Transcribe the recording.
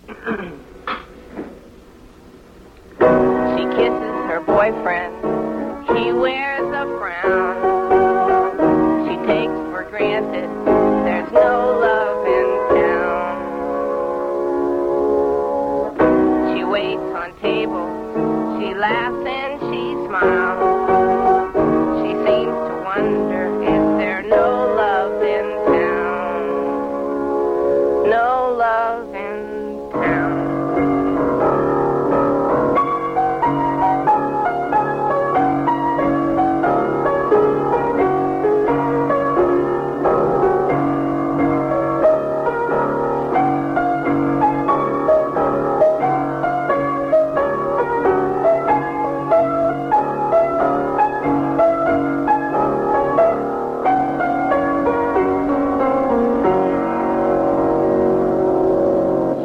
She kisses her boyfriend. He wears a frown. She takes for granted there's no love in town. She waits on tables. She laughs and she smiles.